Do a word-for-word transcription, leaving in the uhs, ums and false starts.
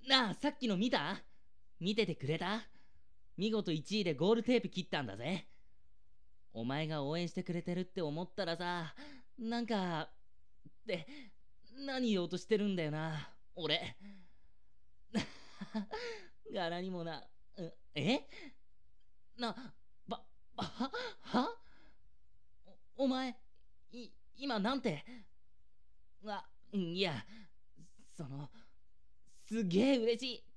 なあ、さっきの見た？見ててくれた？見事いちいでゴールテープ切ったんだぜ。お前が応援してくれてるって思ったらさ、なんか、って、何言おうとしてるんだよな、俺。柄にもな、うえな、ば、ははお、お前、い、今なんて、あ、いや、その、すげえ嬉しい。